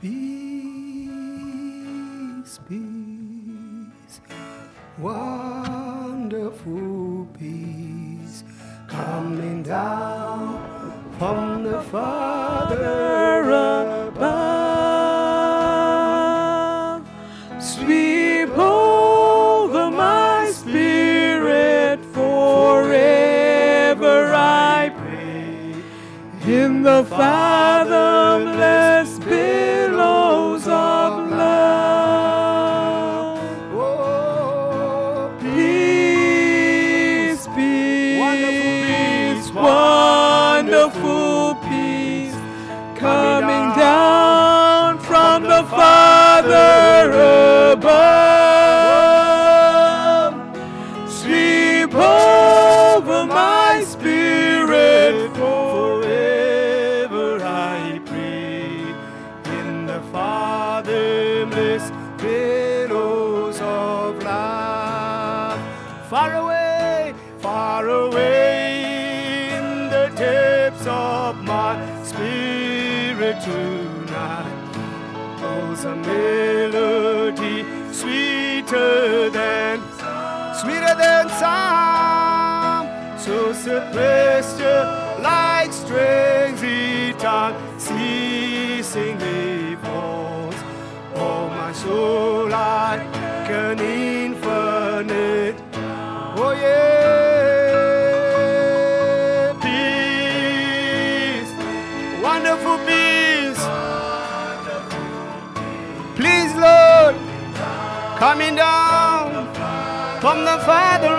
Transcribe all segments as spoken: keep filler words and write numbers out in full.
Peace, peace, wonderful peace, coming down from the Father above. Sweep over my spirit forever, I pray, in the fathomless billows of love. Oh, peace, peace, wonderful peace, coming down from the Father above. Sweep over my spirit forever, I pray, in the fathomless billows of love. Far away, far away in the depths of my spirit tonight, goes a melody sweeter than, sweeter than sound, so sequestered like strings it unceasingly falls. Oh, my soul like an infinite, oh yeah, peace, wonderful peace, please Lord, coming down from the Father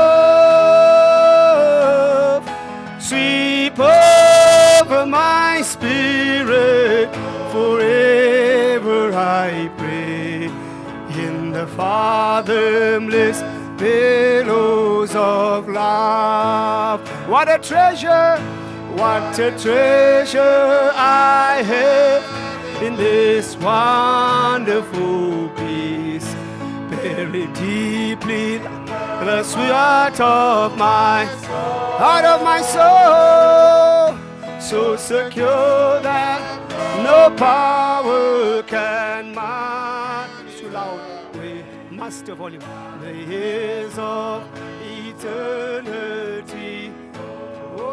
above. Sweep over my spirit forever, I pray, in the fathomless billows of love. What a treasure, what a treasure I have in this wonderful peace, buried deeply the sweet heart of my, heart of my soul, so secure that no power can match. Too loud, we master volume. The years of eternity, oh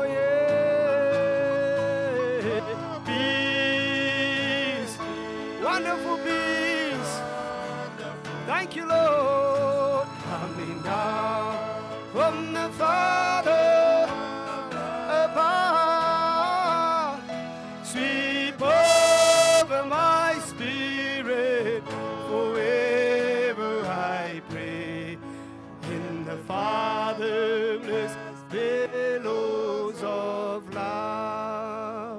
yeah, peace, wonderful peace. Thank you, Lord, coming down from the Father above. Sweep over my spirit forever, I pray, in the fathomless billows of love.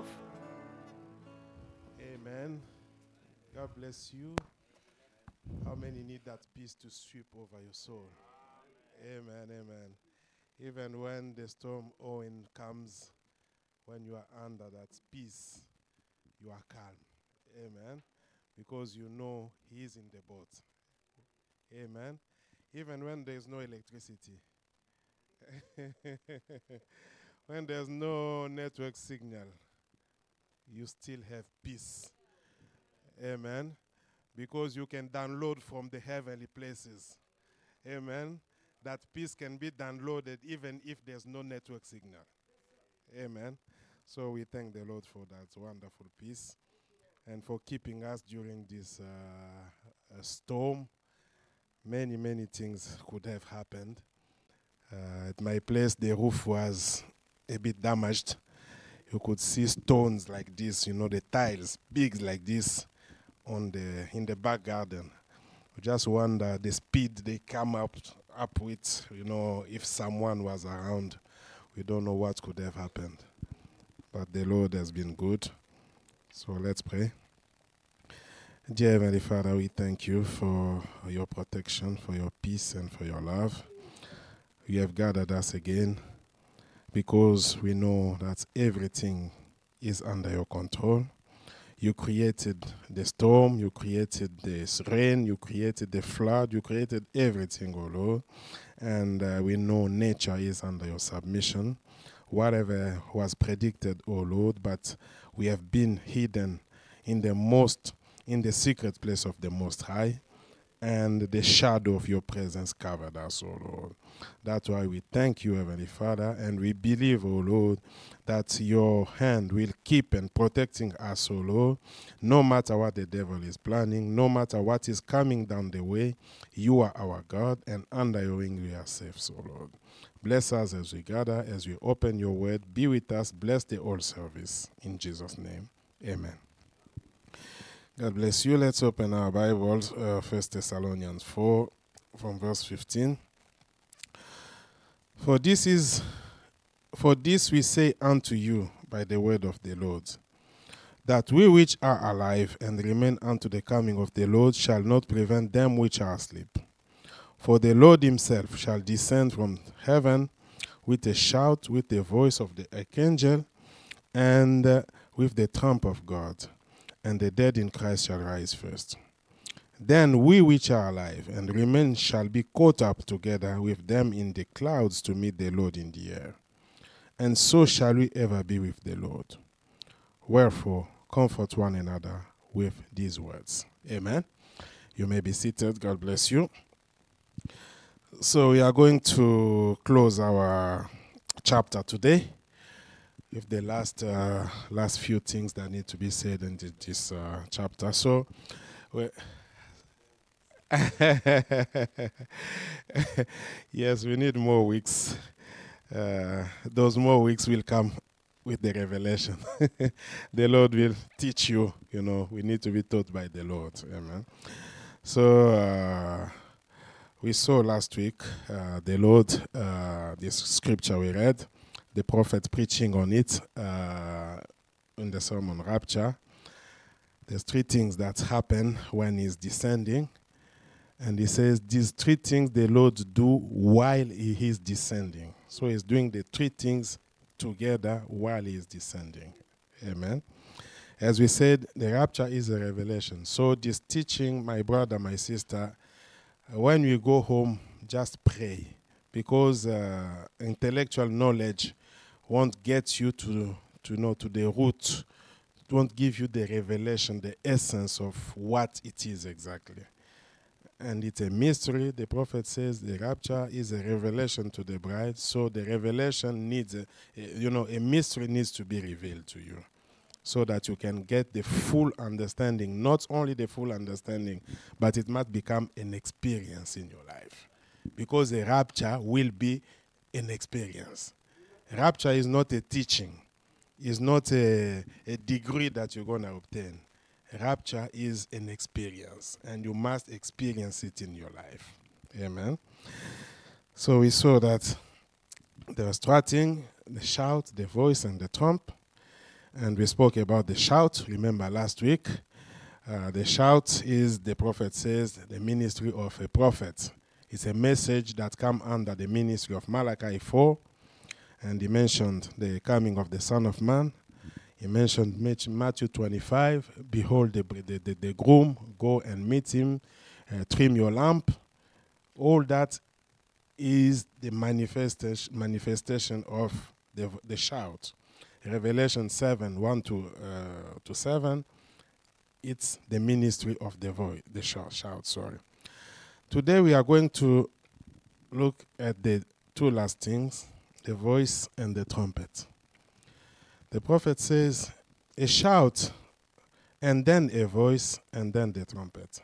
Amen. God bless you. How many need that peace to sweep over your soul? Amen, amen. Even when the storm Owen comes, when you are under that peace, you are calm. Amen. Because you know he is in the boat. Amen. Even when there is no electricity. When there's no network signal, you still have peace. Amen. Because you can download from the heavenly places. Amen. That peace can be downloaded even if there's no network signal. Amen. So we thank the Lord for that wonderful peace and for keeping us during this uh, uh, storm. Many, many things could have happened. Uh, at my place, the roof was a bit damaged. You could see stones like this, you know, the tiles, big like this, on the in the back garden. We just wonder the speed they come up up with, you know, if someone was around. We don't know what could have happened. But the Lord has been good. So let's pray. Dear Heavenly Father, we thank you for your protection, for your peace, and for your love. You have gathered us again because we know that everything is under your control. You created the storm, you created this rain, you created the flood, you created everything, oh Lord. And uh, we know nature is under your submission. Whatever was predicted, oh Lord, but we have been hidden in the most in the secret place of the Most High, and the shadow of your presence covered us, O Lord. That's why we thank you, Heavenly Father, and we believe, O Lord, that your hand will keep and protecting us, O Lord, no matter what the devil is planning, no matter what is coming down the way. You are our God, and under your wing we are safe, O Lord. Bless us as we gather, as we open your word. Be with us. Bless the whole service. In Jesus' name, amen. God bless you. Let's open our Bibles, uh, First Thessalonians four, from verse fifteen. For this is, for this we say unto you by the word of the Lord, that we which are alive and remain unto the coming of the Lord shall not prevent them which are asleep. For the Lord himself shall descend from heaven with a shout, with the voice of the archangel, and uh, with the trump of God. And the dead in Christ shall rise first. Then we which are alive and remain shall be caught up together with them in the clouds to meet the Lord in the air. And so shall we ever be with the Lord. Wherefore, comfort one another with these words. Amen. You may be seated. God bless you. So we are going to close our chapter today with the last uh, last few things that need to be said in this uh, chapter. So, we yes, we need more weeks. Uh, those more weeks will come with the revelation. The Lord will teach you. You know, we need to be taught by the Lord. Amen. So, uh, we saw last week uh, the Lord, uh, this scripture we read, the prophet preaching on it uh, in the sermon Rapture. There's three things that happen when he's descending. And he says these three things the Lord do while he is descending. So he's doing the three things together while he is descending. Amen. As we said, the rapture is a revelation. So this teaching, my brother, my sister, when you go home, just pray. Because uh, intellectual knowledge won't get you to, to know to the root. It won't give you the revelation, the essence of what it is exactly. And it's a mystery. The prophet says the rapture is a revelation to the bride. So the revelation needs, a, you know, a mystery needs to be revealed to you so that you can get the full understanding. Not only the full understanding, but it must become an experience in your life. Because a rapture will be an experience. Rapture is not a teaching. It's not a, a degree that you're going to obtain. Rapture is an experience, and you must experience it in your life. Amen. So we saw that the starting, the shout, the voice, and the trump. And we spoke about the shout. Remember last week, uh, the shout is, the prophet says, the ministry of a prophet. It's a message that comes under the ministry of Malachi four. And he mentioned the coming of the Son of Man. He mentioned Matthew twenty-five, behold the, the, the, the groom, go and meet him, uh, trim your lamp. All that is the manifestation, manifestation of the, the shout. Revelation seven, one to, uh, to seven, it's the ministry of the voice, the shout, shout, sorry. Today we are going to look at the two last things, the voice and the trumpet. The prophet says, a shout, and then a voice, and then the trumpet.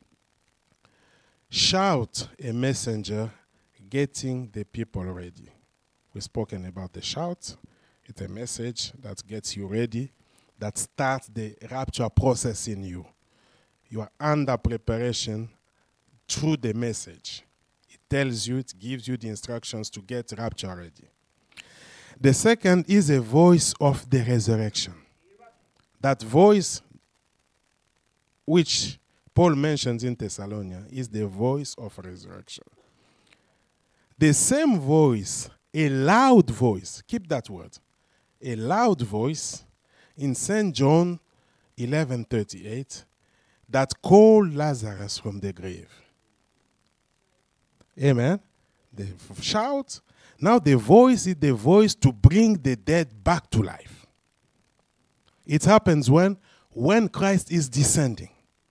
Shout, a messenger getting the people ready. We've spoken about the shout. It's a message that gets you ready, that starts the rapture process in you. You are under preparation through the message. It tells you, it gives you the instructions to get rapture ready. The second is a voice of the resurrection. That voice, which Paul mentions in Thessalonians, is the voice of resurrection. The same voice, a loud voice, keep that word, a loud voice in Saint John eleven thirty-eight that called Lazarus from the grave. Amen. The shout. Now the voice is the voice to bring the dead back to life. It happens when, when Christ is descending.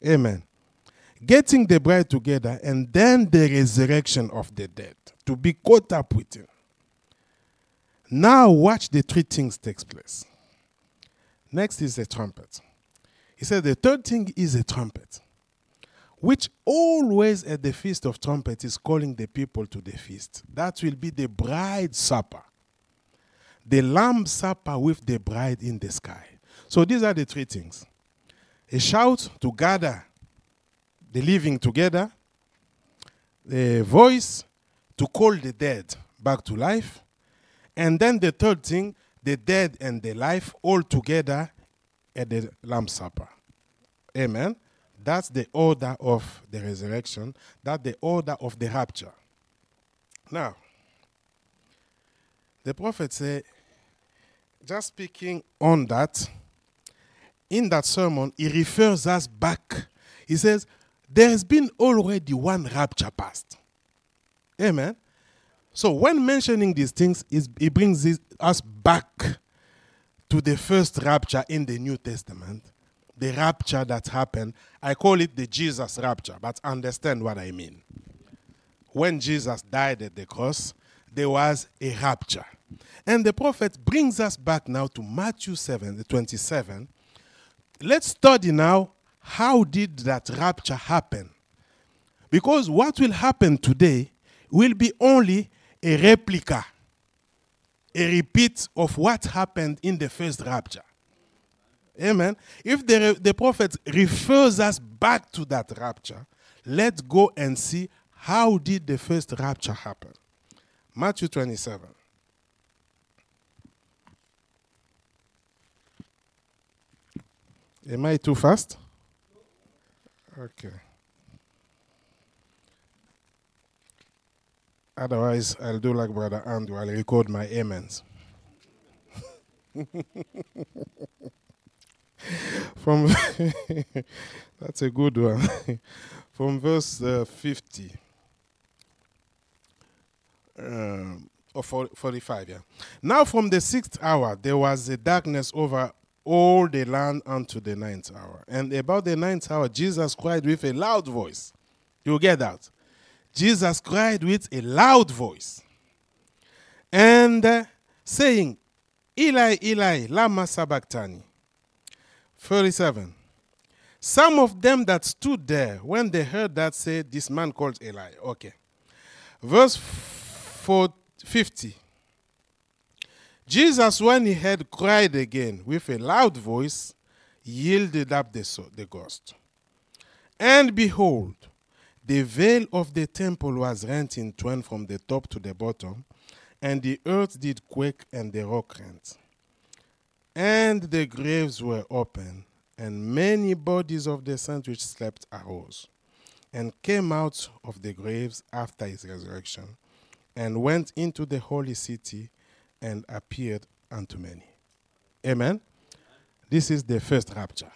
Amen. Getting the bride together, and then the resurrection of the dead, to be caught up with him. Now watch the three things takes place. Next is a trumpet. He said the third thing is a trumpet, which always at the Feast of Trumpets is calling the people to the feast. That will be the bride supper. The lamb supper with the bride in the sky. So these are the three things. A shout to gather the living together. A voice to call the dead back to life. And then the third thing, the dead and the life all together at the lamb supper. Amen. That's the order of the resurrection. That's the order of the rapture. Now, the prophet said, just speaking on that, in that sermon, he refers us back. He says, there has been already one rapture past. Amen. So when mentioning these things, he brings us back to the first rapture in the New Testament. The rapture that happened. I call it the Jesus rapture, but understand what I mean. When Jesus died at the cross, there was a rapture. And the prophet brings us back now to Matthew seven, twenty-seven. Let's study now, how did that rapture happen? Because what will happen today will be only a replica, a repeat of what happened in the first rapture. Amen. If the, the prophet refers us back to that rapture, let's go and see how did the first rapture happen. Matthew twenty-seven. Am I too fast? Okay. Otherwise, I'll do like Brother Andrew. I'll record my amens. From that's a good one. From verse uh, fifty. Um, or forty-five, yeah. Now from the sixth hour, there was a darkness over all the land unto the ninth hour. And about the ninth hour, Jesus cried with a loud voice. You get that? Jesus cried with a loud voice. And uh, saying, Eli, Eli, lama sabachthani. thirty-seven. Some of them that stood there, when they heard that, said, this man called Eli. Okay. Verse fifty. Jesus, when he had cried again with a loud voice, yielded up the, so- the ghost. And behold, the veil of the temple was rent in twain from the top to the bottom, and the earth did quake and the rock rent. And the graves were open, and many bodies of the saints which slept arose, and came out of the graves after his resurrection, and went into the holy city, and appeared unto many. Amen? This is the first rapture.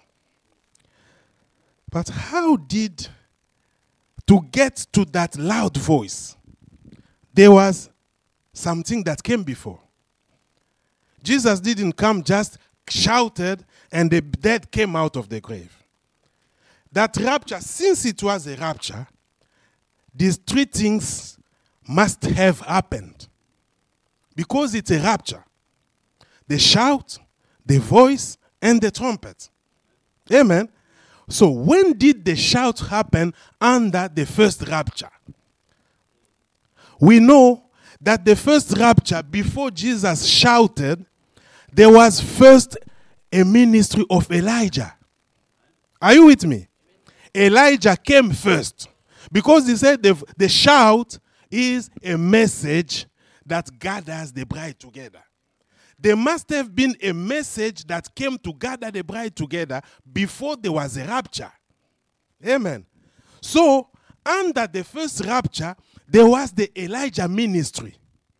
But how did, to get to that loud voice, there was something that came before. Jesus didn't come, just shouted, and the dead came out of the grave. That rapture, since it was a rapture, these three things must have happened. Because it's a rapture. The shout, the voice, and the trumpet. Amen. So when did the shout happen under the first rapture? We know that the first rapture, before Jesus shouted, there was first a ministry of Elijah. Are you with me? Elijah came first. Because he said the, the shout is a message that gathers the bride together. There must have been a message that came to gather the bride together before there was a rapture. Amen. So, under the first rapture, there was the Elijah ministry.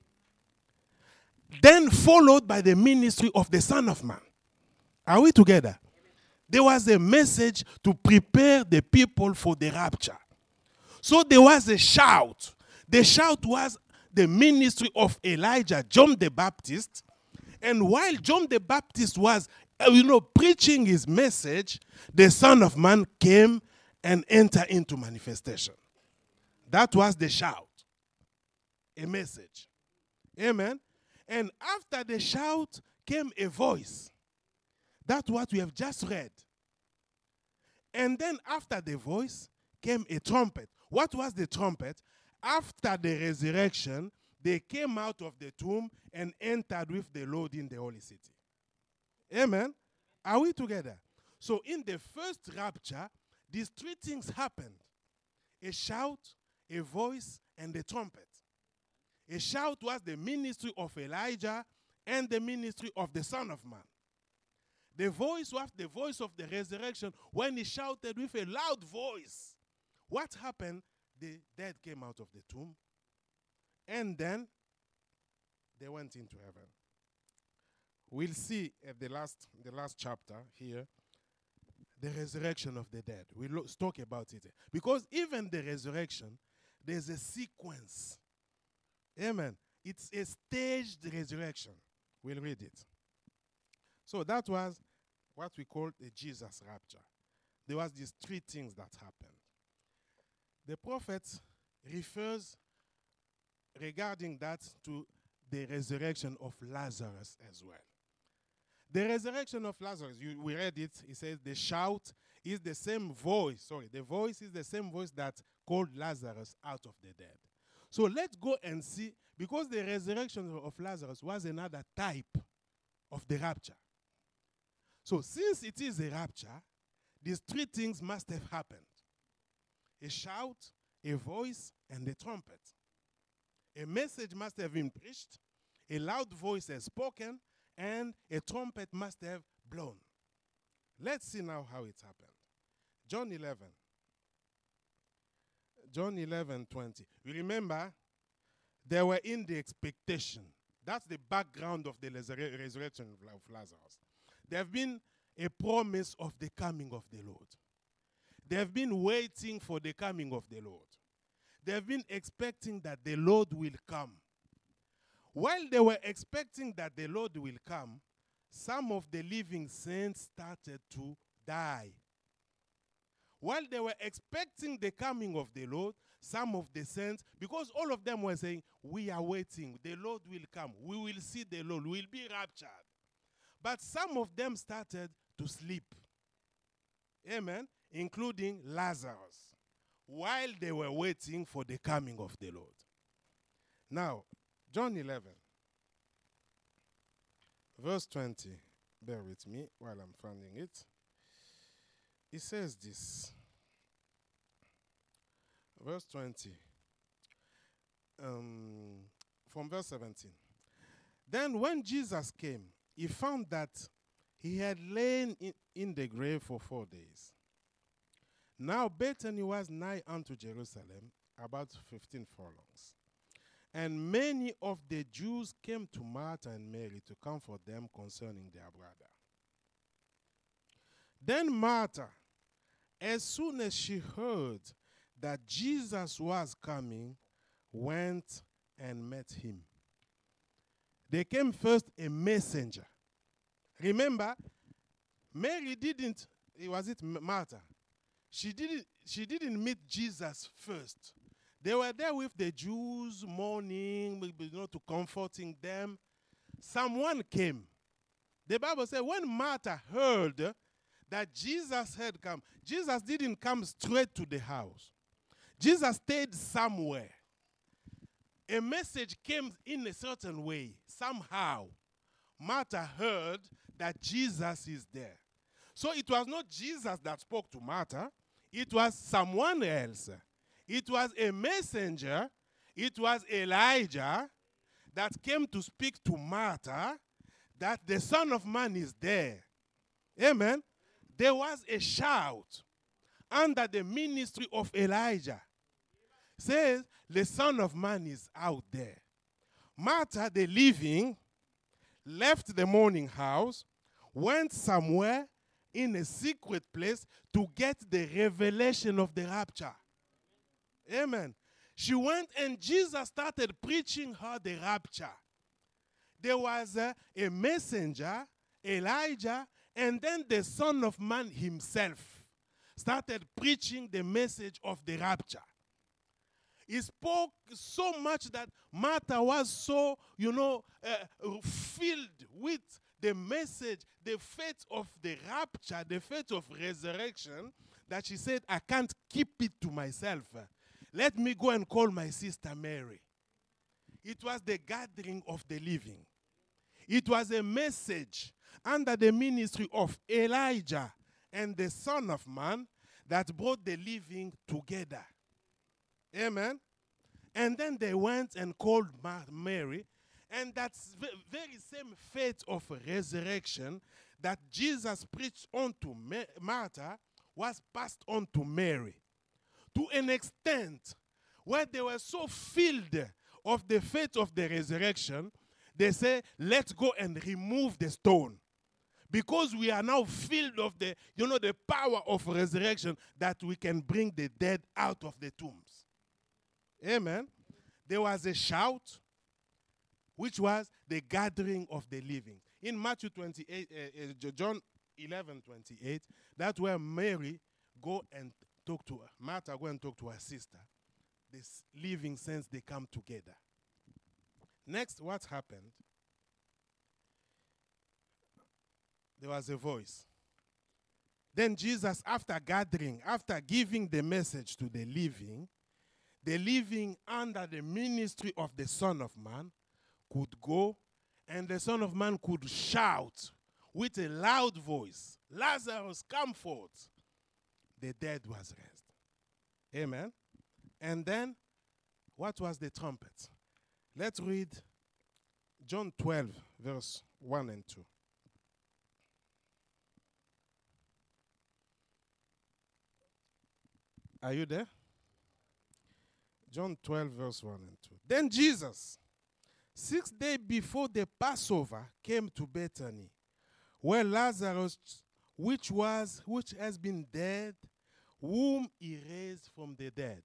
Then followed by the ministry of the Son of Man. Are we together? There was a message to prepare the people for the rapture. So there was a shout. The shout was the ministry of Elijah, John the Baptist. And while John the Baptist was, you know, preaching his message, the Son of Man came and enter into manifestation. That was the shout, a message. Amen. And after the shout came a voice. That's what we have just read. And then after the voice came a trumpet. What was the trumpet? After the resurrection, they came out of the tomb and entered with the Lord in the holy city. Amen. Are we together? So in the first rapture, these three things happened. A shout, a voice, and a trumpet. A shout was the ministry of Elijah and the ministry of the Son of Man. The voice was the voice of the resurrection when he shouted with a loud voice. What happened? The dead came out of the tomb, and then they went into heaven. We'll see at the last, the last chapter here, the resurrection of the dead. We'll lo- talk about it. Because even the resurrection, there's a sequence. Amen. It's a staged resurrection. We'll read it. So that was what we call the Jesus rapture. There was these three things that happened. The prophet refers regarding that to the resurrection of Lazarus as well. The resurrection of Lazarus, you, we read it, it says the shout is the same voice, sorry, the voice is the same voice that called Lazarus out of the dead. So let's go and see, because the resurrection of Lazarus was another type of the rapture. So since it is a rapture, these three things must have happened. A shout, a voice, and a trumpet. A message must have been preached, a loud voice has spoken, and a trumpet must have blown. Let's see now how it happened. John eleven. John eleven twenty. You remember, they were in the expectation. That's the background of the resur- resurrection of Lazarus. There have been a promise of the coming of the Lord. They have been waiting for the coming of the Lord. They have been expecting that the Lord will come. While they were expecting that the Lord will come, some of the living saints started to die. While they were expecting the coming of the Lord, some of the saints, because all of them were saying, we are waiting, the Lord will come, we will see the Lord, we will be raptured. But some of them started to sleep. Amen. Including Lazarus, while they were waiting for the coming of the Lord. Now, John eleven, verse twenty. Bear with me while I'm finding it. It says this. Verse twenty. Um, from verse seventeen. Then when Jesus came, he found that he had lain in, in the grave for four days. Now Bethany was nigh unto Jerusalem, about fifteen furlongs. And many of the Jews came to Martha and Mary to comfort them concerning their brother. Then Martha, as soon as she heard that Jesus was coming, went and met him. There came first a messenger. Remember, Mary didn't, was it Martha? She didn't, she didn't meet Jesus first. They were there with the Jews mourning, you know, to comforting them. Someone came. The Bible said when Martha heard that Jesus had come, Jesus didn't come straight to the house. Jesus stayed somewhere. A message came in a certain way. Somehow, Martha heard that Jesus is there. So it was not Jesus that spoke to Martha. It was someone else. It was a messenger. It was Elijah that came to speak to Martha that the Son of Man is there. Amen. There was a shout under the ministry of Elijah. Says the Son of Man is out there. Martha, the living, left the mourning house, went somewhere in a secret place to get the revelation of the rapture. Amen. She went and Jesus started preaching her the rapture. There was a, a messenger, Elijah, and then the Son of Man himself. started preaching the message of the rapture. He spoke so much that Martha was so, you know, uh, filled with the message, the faith of the rapture, the faith of resurrection, that she said, I can't keep it to myself. Let me go and call my sister Mary. It was the gathering of the living. It was a message under the ministry of Elijah and the Son of Man that brought the living together. Amen. And then they went and called Mary. And that's the very same faith of resurrection that Jesus preached on to Martha was passed on to Mary. To an extent where they were so filled of the faith of the resurrection, they say, let's go and remove the stone. Because we are now filled of the, you know, the power of resurrection that we can bring the dead out of the tombs. Amen. There was a shout, which was the gathering of the living. In Matthew twenty-eight, uh, uh, John eleven twenty-eight, that's where Mary go and talk to her. Martha go and talk to her sister. This living saints, they come together. Next, what happened? There was a voice. Then Jesus, after gathering, after giving the message to the living, the living under the ministry of the Son of Man could go, and the Son of Man could shout with a loud voice, Lazarus, come forth. The dead was raised. Amen. And then, what was the trumpet? Let's read John twelve, verse one and two. Are you there? John twelve, verse one and two. Then Jesus, six days before the Passover, came to Bethany, where Lazarus, which was which has been dead, whom he raised from the dead.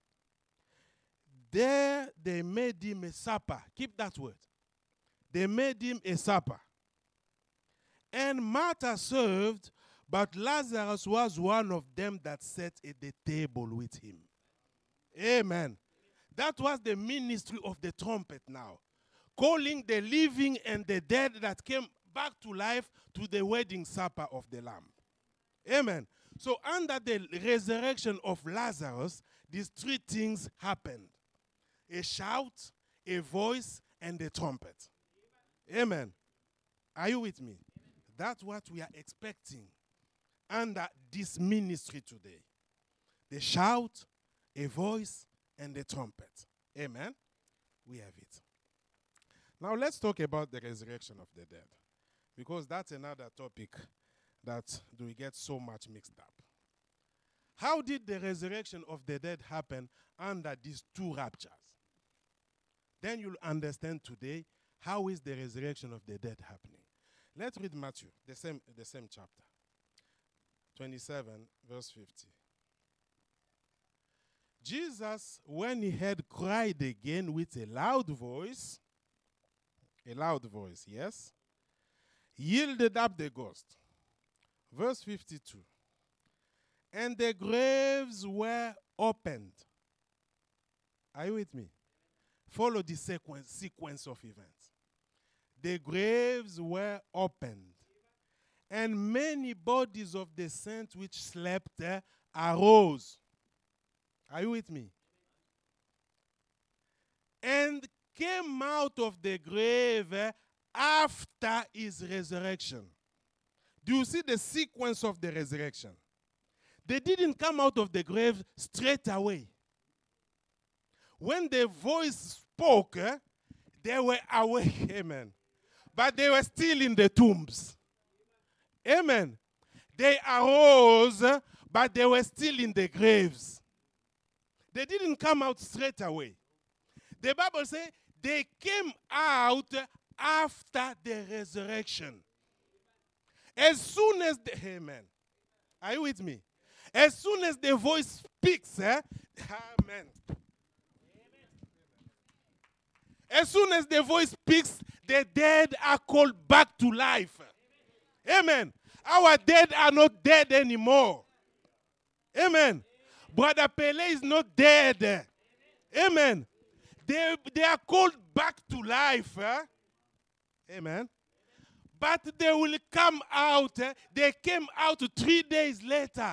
There they made him a supper. Keep that word. They made him a supper. And Martha served, but Lazarus was one of them that sat at the table with him. Amen. That was the ministry of the trumpet now. Calling the living and the dead that came back to life to the wedding supper of the Lamb. Amen. So under the resurrection of Lazarus, these three things happened. A shout, a voice, and a trumpet. Amen. Are you with me? That's what we are expecting under this ministry today. The shout, a voice, and a trumpet. Amen. We have it. Now let's talk about the resurrection of the dead. Because that's another topic that we get so much mixed up. How did the resurrection of the dead happen under these two raptures? Then you'll understand today how is the resurrection of the dead happening. Let's read Matthew, the same, the same chapter. twenty-seven, verse fifty. Jesus, when he had cried again with a loud voice, a loud voice, yes, yielded up the ghost. Verse fifty-two. And the graves were opened. Are you with me? Follow the sequence, sequence of events. The graves were opened, and many bodies of the saints which slept there arose. Are you with me? And came out of the grave after his resurrection. Do you see the sequence of the resurrection? They didn't come out of the grave straight away. When the voice spoke, eh, they were awake, amen. But they were still in the tombs. Amen. They arose, but they were still in the graves. They didn't come out straight away. The Bible says they came out after the resurrection. As soon as the, amen. Are you with me? As soon as the voice speaks, eh, amen. As soon as the voice speaks, the dead are called back to life. Amen. Our dead are not dead anymore. Amen. Brother Pele is not dead. Amen. They, they are called back to life. eh? Amen. But they will come out. eh? They came out three days later.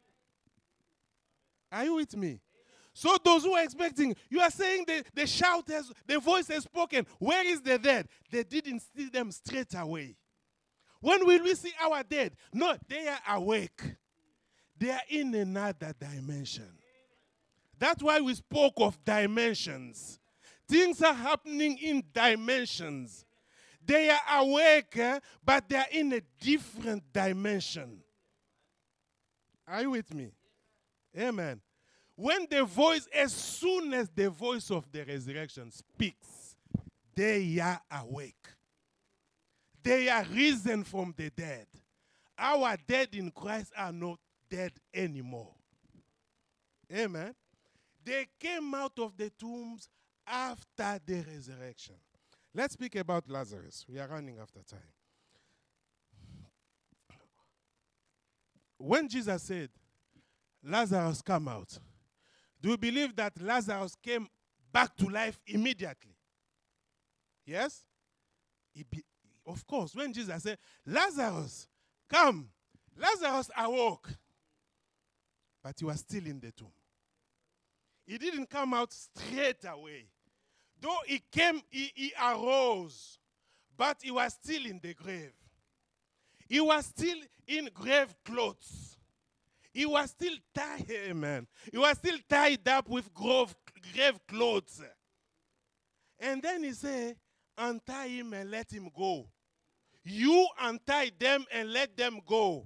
Are you with me? So those who are expecting, you are saying the, the shout has, the voice has spoken. Where is the dead? They didn't see them straight away. When will we see our dead? No, they are awake. They are in another dimension. That's why we spoke of dimensions. Things are happening in dimensions. They are awake, eh, but they are in a different dimension. Are you with me? Amen. When the voice, as soon as the voice of the resurrection speaks, they are awake. They are risen from the dead. Our dead in Christ are not dead anymore. Amen. They came out of the tombs after the resurrection. Let's speak about Lazarus. We are running after time. When Jesus said, Lazarus, come out, do you believe that Lazarus came back to life immediately? Yes? Be, of course, when Jesus said, Lazarus, come, Lazarus awoke. But he was still in the tomb. He didn't come out straight away. Though he came, he, he arose, but he was still in the grave. He was still in grave clothes. He was still tied, amen. He was still tied up with grave, grave clothes. And then he said, untie him and let him go. You untie them and let them go.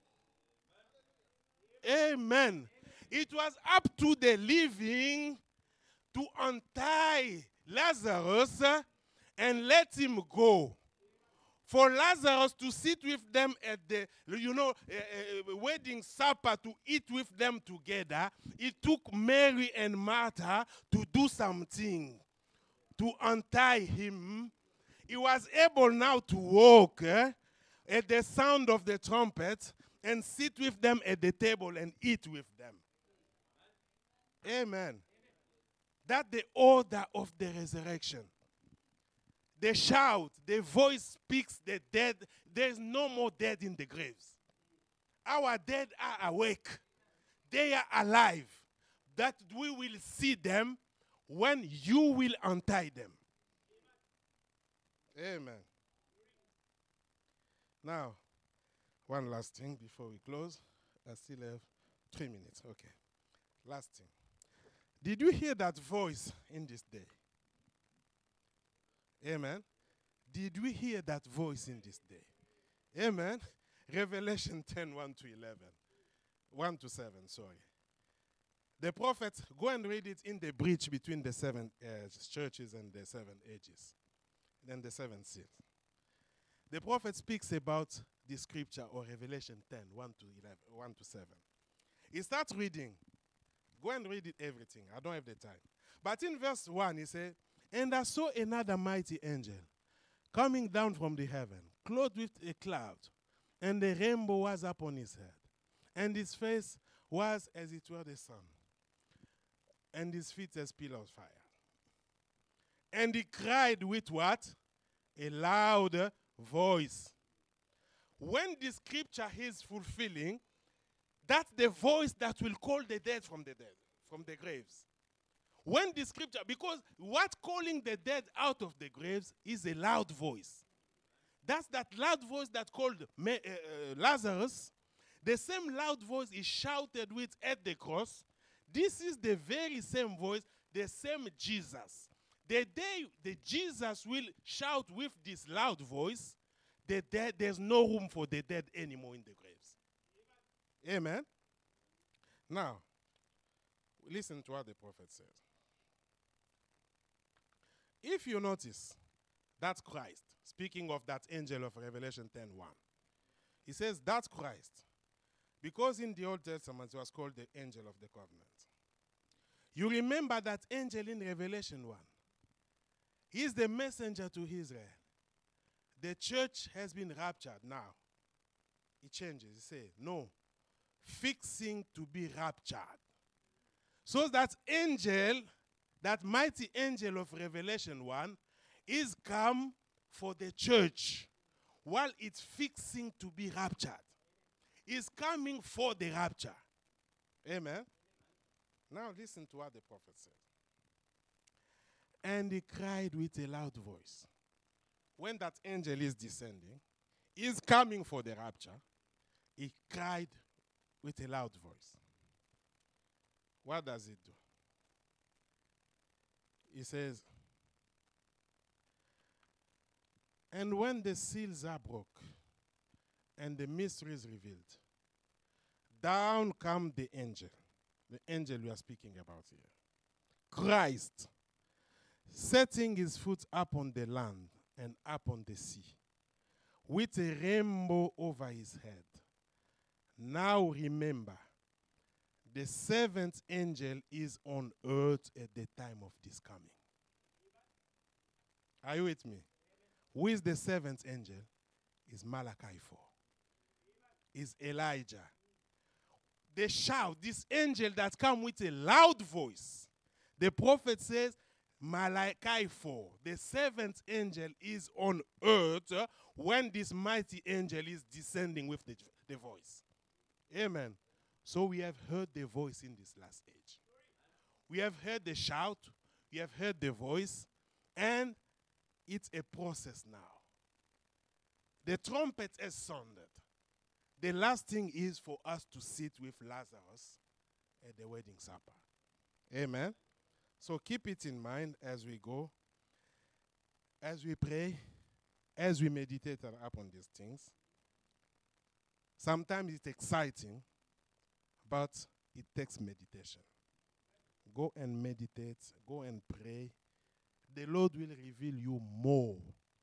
Amen. It was up to the living to untie Lazarus and let him go. For Lazarus to sit with them at the, you know, uh, uh, wedding supper, to eat with them together, it took Mary and Martha to do something, to untie him. He was able now to walk eh, at the sound of the trumpet and sit with them at the table and eat with them. Amen. That's the order of the resurrection. They shout, the voice speaks, the dead. There's no more dead in the graves. Our dead are awake. They are alive. That we will see them when you will untie them. Amen. Now, one last thing before we close. I still have three minutes. Okay. Last thing. Did you hear that voice in this day? Amen. Did we hear that voice in this day? Amen. Revelation ten, one to eleven. one to seven, sorry. The prophet, go and read it in the breach between the seven uh, churches and the seven ages. Then the seven seals. The prophet speaks about the scripture or Revelation ten, one to eleven, one to seven. He starts reading. Go and read it everything. I don't have the time. But in verse one, he said, and I saw another mighty angel coming down from the heaven, clothed with a cloud, and a rainbow was upon his head. And his face was as it were the sun, and his feet as pillars of fire. And he cried with what? A loud voice. When the scripture is fulfilling, that's the voice that will call the dead from the dead, from the graves. When the scripture, because what calling the dead out of the graves is a loud voice. That's that loud voice that called uh, uh, Lazarus. The same loud voice is shouted with at the cross. This is the very same voice, the same Jesus. The day the Jesus will shout with this loud voice, the dead, there's no room for the dead anymore in the graves. Amen. Now, listen to what the prophet says. If you notice, that's Christ, speaking of that angel of Revelation ten one. He says, that's Christ. Because in the Old Testament, it was called the angel of the covenant. You remember that angel in Revelation one. He is the messenger to Israel. The church has been raptured now. He changes. He says, no, fixing to be raptured. So that angel, that mighty angel of Revelation one, is come for the church while it's fixing to be raptured. Is coming for the rapture. Amen. Now listen to what the prophet said. And he cried with a loud voice. When that angel is descending, is coming for the rapture, he cried with a loud voice. What does it do? He says, and when the seals are broke and the mystery is revealed, down come the angel, the angel we are speaking about here, Christ, setting his foot up on the land and up on the sea, with a rainbow over his head. Now remember, the seventh angel is on earth at the time of this coming. Are you with me? Who is the seventh angel? Is Malachi four. Is Elijah. They shout, this angel that come with a loud voice. The prophet says, Malachi four, the seventh angel is on earth uh, when this mighty angel is descending with the, the voice. Amen. So we have heard the voice in this last age. We have heard the shout, we have heard the voice, and it's a process now. The trumpet has sounded. The last thing is for us to sit with Lazarus at the wedding supper. Amen. So keep it in mind as we go, as we pray, as we meditate upon these things. Sometimes it's exciting, but it takes meditation. Go and meditate, go and pray. The Lord will reveal you more.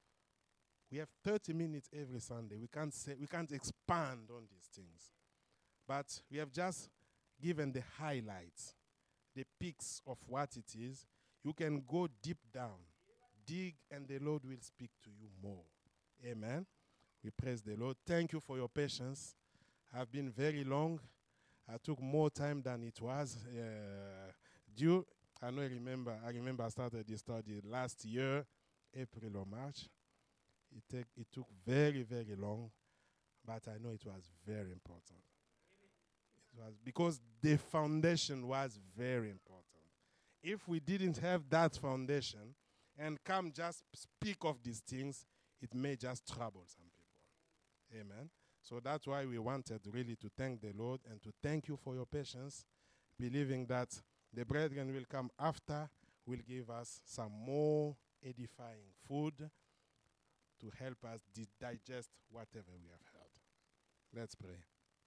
We have thirty minutes every Sunday. We can't say, we can't expand on these things. But we have just given the highlights, the peaks of what it is. You can go deep down, dig, and the Lord will speak to you more. Amen. We praise the Lord. Thank you for your patience. I've been very long. I took more time than it was uh, due. I know I remember, I remember I started this study last year, April or March. It, take, it took very, very long, but I know it was very important. It was because the foundation was very important. If we didn't have that foundation and come just speak of these things, it may just trouble some people. Amen. So that's why we wanted really to thank the Lord and to thank you for your patience, believing that the brethren will come after, will give us some more edifying food to help us di- digest whatever we have heard. Let's pray.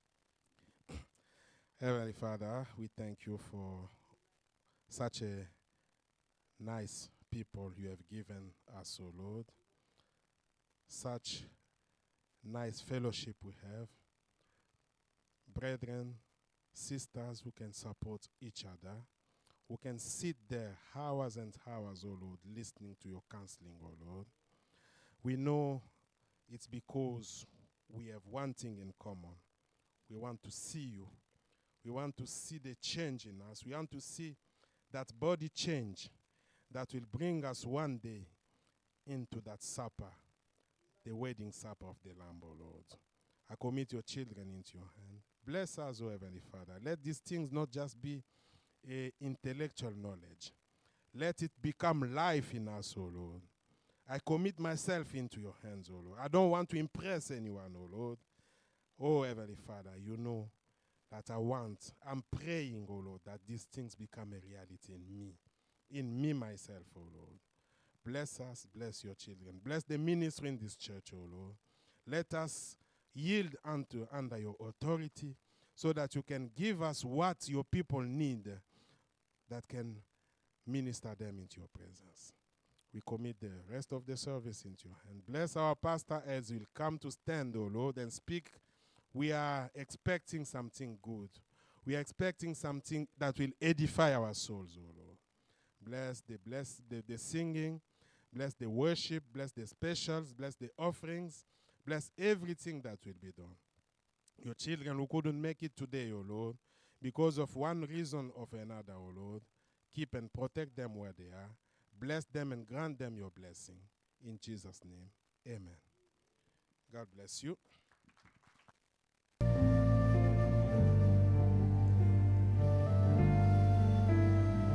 Heavenly Father, we thank you for such a nice people you have given us, O Lord. Such nice fellowship we have. Brethren, sisters who can support each other, who can sit there hours and hours, O Lord, listening to your counseling, O Lord. We know it's because we have one thing in common. We want to see you. We want to see the change in us. We want to see that body change that will bring us one day into that supper, the wedding supper of the Lamb, O Lord. I commit your children into your hand. Bless us, O Heavenly Father. Let these things not just be a intellectual knowledge. Let it become life in us, O Lord. I commit myself into your hands, O Lord. I don't want to impress anyone, O Lord. Oh, Heavenly Father, you know that I want, I'm praying, O Lord, that these things become a reality in me, in me myself, O Lord. Bless us, bless your children. Bless the ministry in this church, O Lord. Let us yield unto under your authority so that you can give us what your people need that can minister them into your presence. We commit the rest of the service into your hand. Bless our pastor as he'll come to stand, O Lord, and speak. We are expecting something good. We are expecting something that will edify our souls, O Lord. Bless the bless the, the singing, bless the worship, bless the specials, bless the offerings, bless everything that will be done. Your children who couldn't make it today, O Lord, because of one reason or another, O Lord, keep and protect them where they are. Bless them and grant them your blessing. In Jesus' name, amen. God bless you.